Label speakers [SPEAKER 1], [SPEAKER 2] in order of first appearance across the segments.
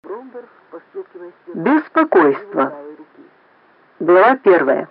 [SPEAKER 1] Беспокойство. Глава 1.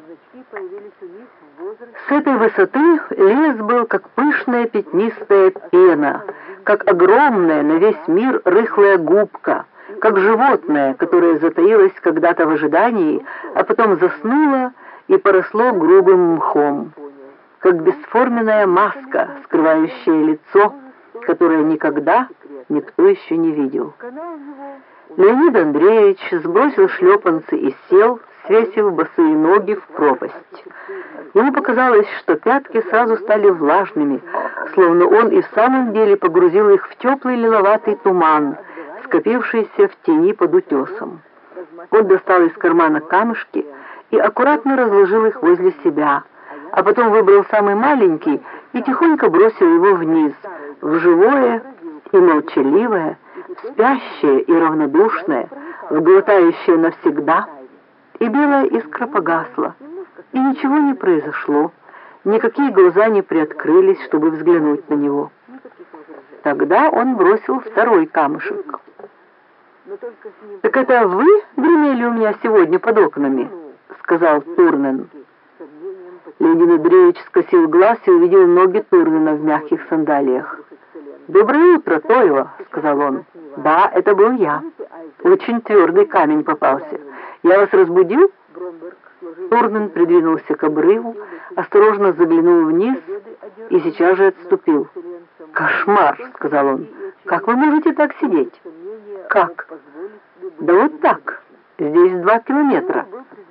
[SPEAKER 1] С этой высоты лес был как пышная пятнистая пена, как огромная на весь мир рыхлая губка, как животное, которое затаилось когда-то в ожидании, а потом заснуло и поросло грубым мхом, как бесформенная маска, скрывающая лицо, которое никогда никто еще не видел. Леонид Андреевич сбросил шлепанцы и сел, свесив босые ноги в пропасть. Ему показалось, что пятки сразу стали влажными, словно он и в самом деле погрузил их в теплый лиловатый туман, скопившийся в тени под утесом. Он достал из кармана камешки и аккуратно разложил их возле себя, а потом выбрал самый маленький и тихонько бросил его вниз, в живое и молчаливое, спящее и равнодушное, вглотающее навсегда. И белая искра погасла, и ничего не произошло, никакие глаза не приоткрылись, чтобы взглянуть на него. Тогда он бросил второй камушек. «Так это вы гремели у меня сегодня под окнами?» — сказал Турнен. Леонид Андреевич скосил глаз и увидел ноги Турнена в мягких сандалиях. «Доброе утро, Тойва», — сказал он. «Да, это был я. Очень твердый камень попался. Я вас разбудил?» Турнен придвинулся к обрыву, осторожно заглянул вниз и сейчас же отступил. «Кошмар», — сказал он. «Как вы можете так сидеть?» «Как?» «Да вот так. Здесь 2 километра».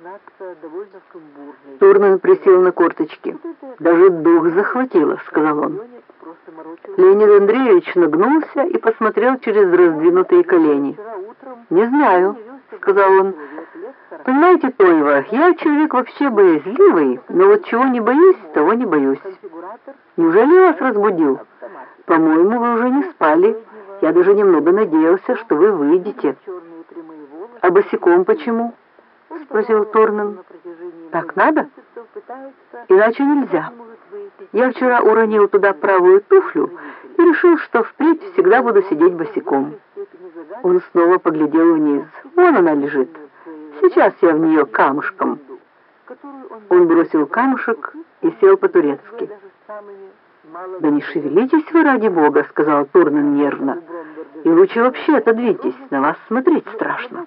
[SPEAKER 1] Турнен присел на корточки. «Даже дух захватило», — сказал он. Леонид Андреевич нагнулся и посмотрел через раздвинутые колени. «Не знаю», — сказал он. «Понимаете, Тойва, я человек вообще боязливый, но вот чего не боюсь, того не боюсь. Неужели я вас разбудил? По-моему, вы уже не спали. Я даже немного надеялся, что вы выйдете». «А босиком почему?» — спросил Турнен. «Так надо? Иначе нельзя. Я вчера уронил туда правую туфлю и решил, что впредь всегда буду сидеть босиком». Он снова поглядел вниз. «Вон она лежит. Сейчас я в нее камушком». Он бросил камушек и сел по-турецки. «Да не шевелитесь вы, ради Бога», — сказал Турнен нервно. «И лучше вообще отодвиньтесь, на вас смотреть страшно».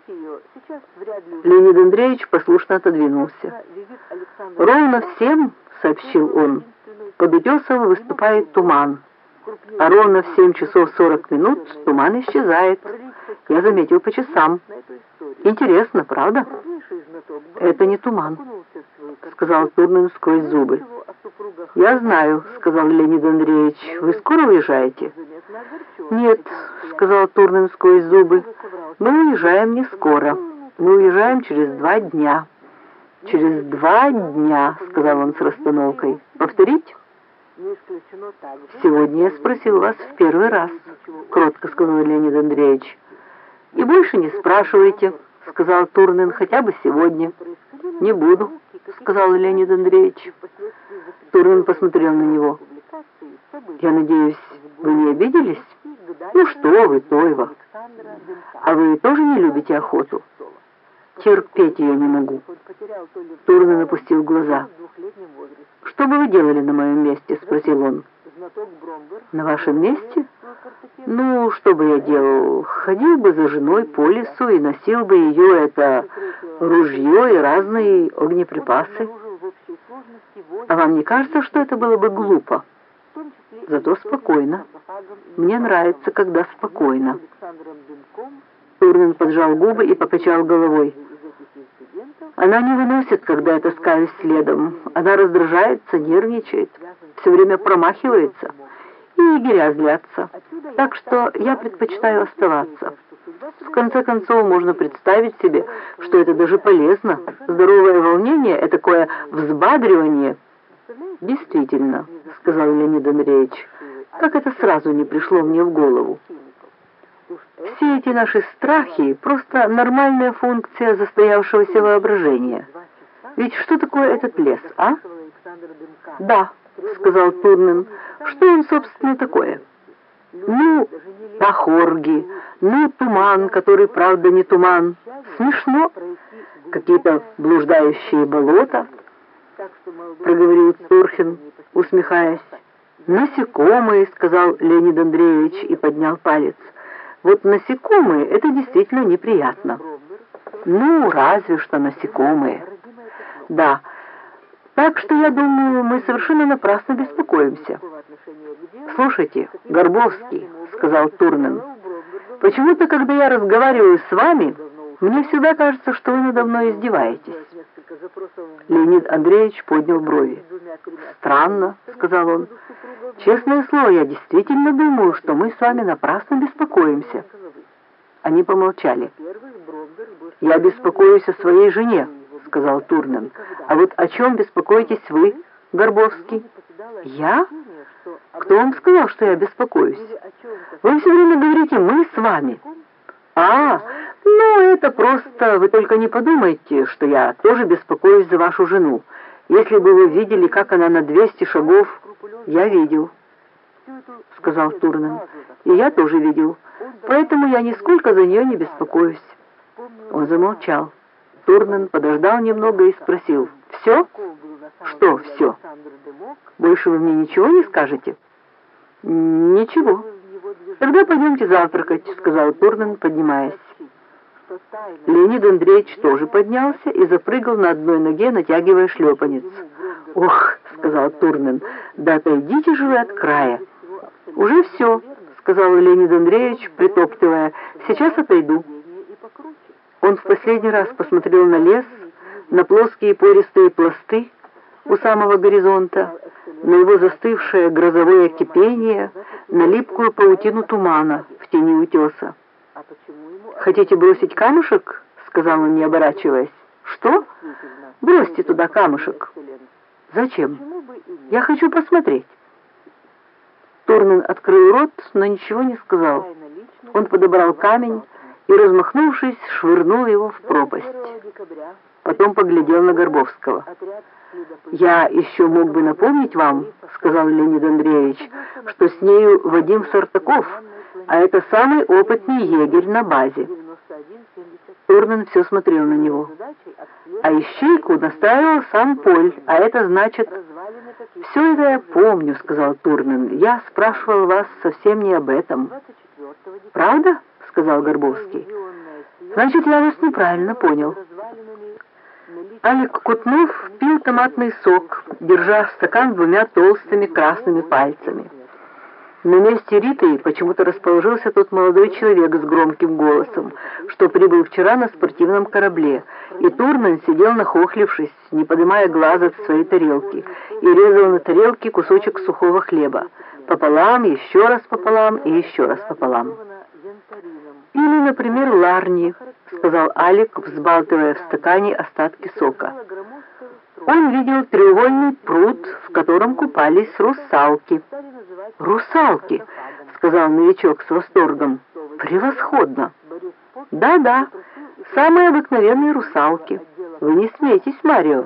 [SPEAKER 1] Леонид Андреевич послушно отодвинулся. «Ровно в 7, — сообщил он, — под утесом выступает туман, а ровно в 7 часов 40 минут туман исчезает. Я заметил по часам. Интересно, правда?» «Это не туман», — сказал Турнен сквозь зубы. «Я знаю», — сказал Леонид Андреевич. «Вы скоро уезжаете?» «Нет», — сказал Турнен сквозь зубы. «Мы уезжаем не скоро. Мы уезжаем через 2 дня». «Через 2 дня», — сказал он с расстановкой. «Повторить?» «Сегодня я спросил вас в первый раз», — кротко сказал Леонид Андреевич. «И больше не спрашивайте», — сказал Турнен, — «хотя бы сегодня». «Не буду», — сказал Леонид Андреевич. Турнен посмотрел на него. «Я надеюсь, вы не обиделись?» «Ну что вы, Тойва! А вы тоже не любите охоту?» «Терпеть ее не могу». Турнен опустил глаза. «Что бы вы делали на моем месте?» — спросил он. «На вашем месте? Ну, что бы я делал? Ходил бы за женой по лесу и носил бы ее, ружье и разные огнеприпасы. А вам не кажется, что это было бы глупо? Зато спокойно. Мне нравится, когда спокойно». Турнен поджал губы и покачал головой. «Она не выносит, когда я таскаюсь следом. Она раздражается, нервничает, все время промахивается, и егеря злятся. Так что я предпочитаю оставаться. В конце концов, можно представить себе, что это даже полезно. Здоровое волнение — это такое взбадривание». «Действительно», — сказал Леонид Андреевич, — «как это сразу не пришло мне в голову. Все эти наши страхи — просто нормальная функция застоявшегося воображения. Ведь что такое этот лес, а?» «Да», — сказал Турнен, — «что он, собственно, такое?» «Ну, тахорги, Ну, туман, который, правда, не туман. Смешно. Какие-то блуждающие болота, проговорил Турхин, усмехаясь. «Насекомые», — сказал Леонид Андреевич и поднял палец. «Вот насекомые — это действительно неприятно». «Ну, разве что насекомые». «Да, так что, я думаю, мы совершенно напрасно беспокоимся». «Слушайте, Горбовский», — сказал Турнен, — «почему-то, когда я разговариваю с вами, мне всегда кажется, что вы надо мной издеваетесь». Леонид Андреевич поднял брови. «Странно», — сказал он. «Честное слово, я действительно думаю, что мы с вами напрасно беспокоимся». Они помолчали. «Я беспокоюсь о своей жене», — сказал Турнен. «А вот о чем беспокоитесь вы, Горбовский?» «Я? Кто вам сказал, что я беспокоюсь? Вы все время говорите «мы с вами». «А, ну это просто, вы только не подумайте, что я тоже беспокоюсь за вашу жену. Если бы вы видели, как она на 200 шагов...» «Я видел», — сказал Турнен. «И я тоже видел. Поэтому я нисколько за нее не беспокоюсь». Он замолчал. Турнен подождал немного и спросил: «Все?» «Что все? Больше вы мне ничего не скажете?» «Ничего». «Тогда пойдемте завтракать», — сказал Турнен, поднимаясь. Леонид Андреевич тоже поднялся и запрыгал на одной ноге, натягивая шлепанец. «Ох», — сказал Турнен, — «да отойдите же вы от края». «Уже все», — сказал Леонид Андреевич, притоптывая, — «сейчас отойду». Он в последний раз посмотрел на лес, на плоские пористые пласты у самого горизонта, на его застывшее грозовое кипение, на липкую паутину тумана в тени утеса. «Хотите бросить камушек?» — сказал он, не оборачиваясь. «Что? Бросьте туда камушек». «Зачем? Я хочу посмотреть». Турнен открыл рот, но ничего не сказал. Он подобрал камень и, размахнувшись, швырнул его в пропасть. Потом поглядел на Горбовского. «Я еще мог бы напомнить вам, — сказал Леонид Андреевич, — что с нею Вадим Сартаков, а это самый опытный егерь на базе». Турнен все смотрел на него. «А ищейку настраивал сам Поль, а это значит...» «Все это я помню, — сказал Турнен. Я спрашивал вас совсем не об этом». «Правда? — сказал Горбовский. «Значит, я вас неправильно понял». Алик Кутнов пил томатный сок, держа стакан двумя толстыми красными пальцами. На месте Риты почему-то расположился тот молодой человек с громким голосом, что прибыл вчера на спортивном корабле, и Турнен сидел нахохлившись, не поднимая глаза от своей тарелки, и резал на тарелке кусочек сухого хлеба, пополам, еще раз пополам и еще раз пополам. «Или, например, Ларни», — сказал Алик, взбалтывая в стакане остатки сока. Он видел треугольный пруд, в котором купались русалки. «Русалки!» — сказал новичок с восторгом. «Превосходно!» «Да-да, самые обыкновенные русалки. Вы не смейтесь, Марио.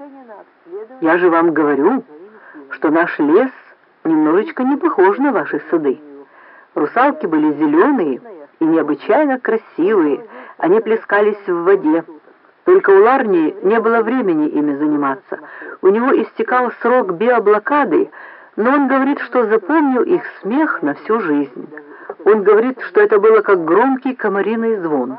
[SPEAKER 1] Я же вам говорю, что наш лес немножечко не похож на ваши сады. Русалки были зеленые и необычайно красивые, они плескались в воде. Только у Ларни не было времени ими заниматься. У него истекал срок биоблокады, но он говорит, что запомнил их смех на всю жизнь. Он говорит, что это было как громкий комариный звон».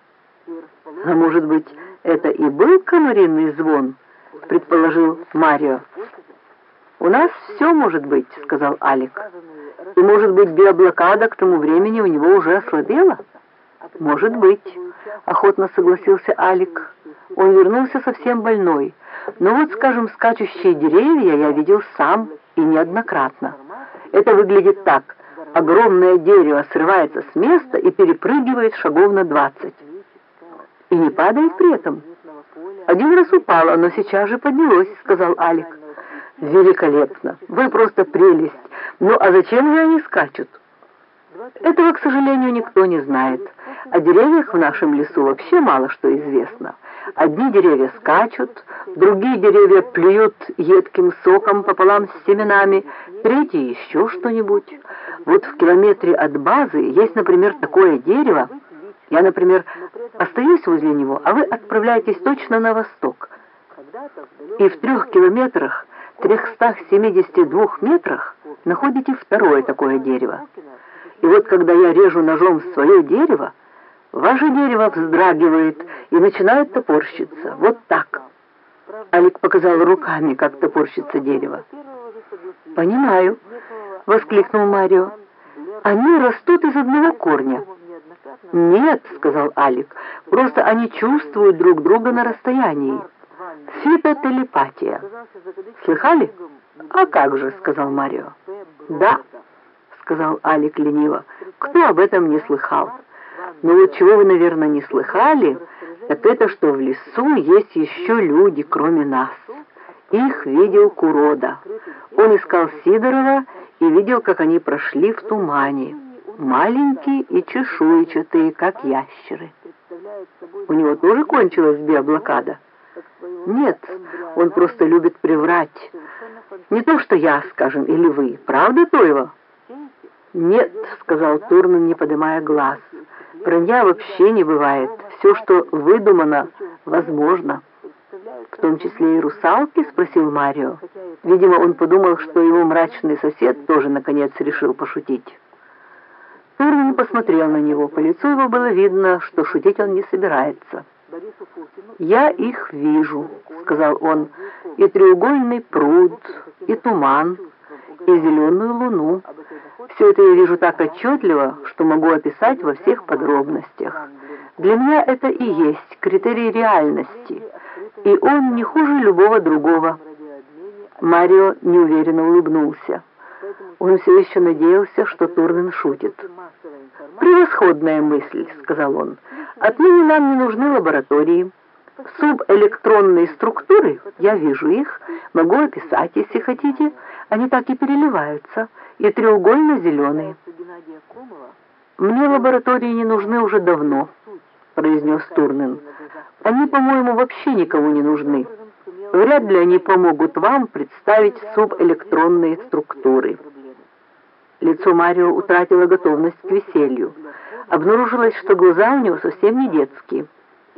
[SPEAKER 1] «А может быть, это и был комариный звон?» — предположил Марио. «У нас все может быть», — сказал Алик. «И, может быть, биоблокада к тому времени у него уже ослабела?» «Может быть», — охотно согласился Алик. «Он вернулся совсем больной. Но вот, скажем, скачущие деревья я видел сам и неоднократно. Это выглядит так. Огромное дерево срывается с места и перепрыгивает шагов на 20. И не падает при этом. Один раз упало, но сейчас же поднялось», — сказал Алик. «Великолепно! Вы просто прелесть! Ну а зачем же они скачут?» «Этого, к сожалению, никто не знает. О деревьях в нашем лесу вообще мало что известно. Одни деревья скачут, другие деревья плюют едким соком пополам с семенами, третьи еще что-нибудь. Вот в километре от базы есть, например, такое дерево. Я, например, остаюсь возле него, а вы отправляетесь точно на восток. И в 3 километрах, 372 метрах находите второе такое дерево. И вот когда я режу ножом свое дерево, ваше дерево вздрагивает и начинает топорщиться. Вот так. Алик показал руками, как топорщится дерево. «Понимаю», — воскликнул Марио. «Они растут из одного корня». «Нет», — сказал Алик, — «просто они чувствуют друг друга на расстоянии. Фитотелепатия. Слыхали?» «А как же», — сказал Марио. «Да», — сказал Алик лениво, — «кто об этом не слыхал? Но вот чего вы, наверное, не слыхали, так это, что в лесу есть еще люди, кроме нас. Их видел Курода. Он искал Сидорова и видел, как они прошли в тумане. Маленькие и чешуйчатые, как ящеры. У него тоже кончилась биоблокада? Нет, он просто любит приврать. Не то, что я, скажем, или вы. Правда, Тойва? Нет, сказал Турнен, не поднимая глаз. Вранья вообще не бывает. Все, что выдумано, возможно. В том числе и русалки, спросил Марио. Видимо, он подумал, что его мрачный сосед тоже, наконец, решил пошутить. Турнен посмотрел на него. По лицу его было видно, что шутить он не собирается. «Я их вижу», — сказал он, — «и треугольный пруд, и туман, и зеленую луну. Все это я вижу так отчетливо, что могу описать во всех подробностях. Для меня это и есть критерий реальности, и он не хуже любого другого». Марио неуверенно улыбнулся. Он все еще надеялся, что Турнен шутит. «Превосходная мысль», — сказал он. «Отныне нам не нужны лаборатории. Субэлектронные структуры, я вижу их, могу описать, если хотите. Они так и переливаются, и треугольно-зеленые». «Мне лаборатории не нужны уже давно», — произнес Турнен. «Они, по-моему, вообще никому не нужны. Вряд ли они помогут вам представить субэлектронные структуры». Лицо Марио утратило готовность к веселью. Обнаружилось, что глаза у него совсем не детские.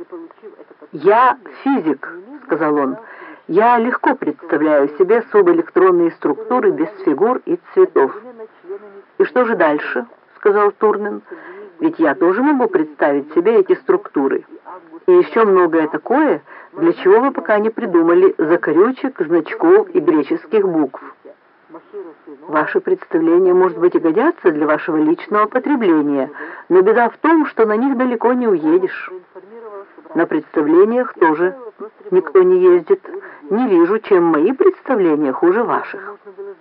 [SPEAKER 1] «Я физик», — сказал он. «Я легко представляю себе субэлектронные структуры без фигур и цветов». «И что же дальше?» — сказал Турнен. «Ведь я тоже могу представить себе эти структуры. И еще многое такое, для чего вы пока не придумали закорючек, значков и греческих букв. Ваши представления, может быть, и годятся для вашего личного потребления, но беда в том, что на них далеко не уедешь. На представлениях тоже никто не ездит. Не вижу, чем мои представления хуже ваших.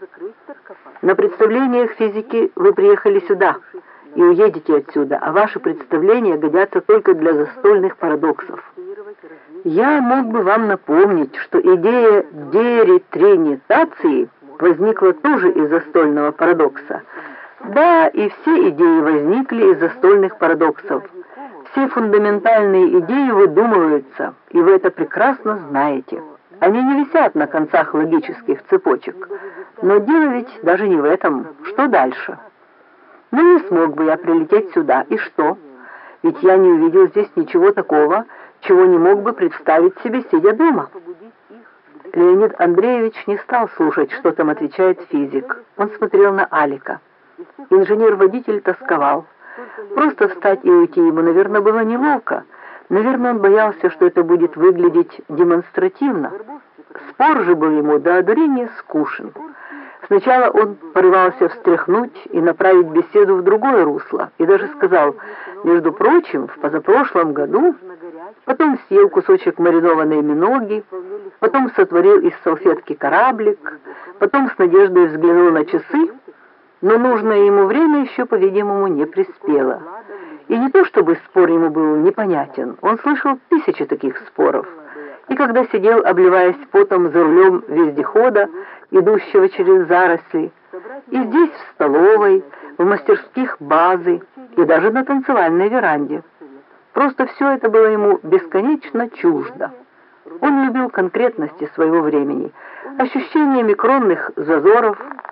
[SPEAKER 1] На представлениях физики вы приехали сюда и уедете отсюда, а ваши представления годятся только для застольных парадоксов. Я мог бы вам напомнить, что идея деретринитации возникла тоже из застольного парадокса. Да, и все идеи возникли из застольных парадоксов. Все фундаментальные идеи выдумываются, и вы это прекрасно знаете. Они не висят на концах логических цепочек. Но дело ведь даже не в этом. Что дальше? Ну, не смог бы я прилететь сюда, и что? Ведь я не увидел здесь ничего такого, чего не мог бы представить себе, сидя дома. Леонид Андреевич не стал слушать, что там отвечает физик. Он смотрел на Алика. Инженер-водитель тосковал. Просто встать и уйти ему, наверное, было неловко. Наверное, он боялся, что это будет выглядеть демонстративно. Спор же был ему до одурения скучен. Сначала он порывался встряхнуть и направить беседу в другое русло, и даже сказал: «Между прочим, в позапрошлом году...» Потом съел кусочек маринованной миноги, потом сотворил из салфетки кораблик, потом с надеждой взглянул на часы, но нужное ему время еще, по-видимому, не приспело. И не то чтобы спор ему был непонятен, он слышал 1000 таких споров. И когда сидел, обливаясь потом за рулем вездехода, идущего через заросли, и здесь, в столовой, в мастерских базы, и даже на танцевальной веранде. Просто все это было ему бесконечно чуждо. Он любил конкретности своего времени, ощущение микронных зазоров,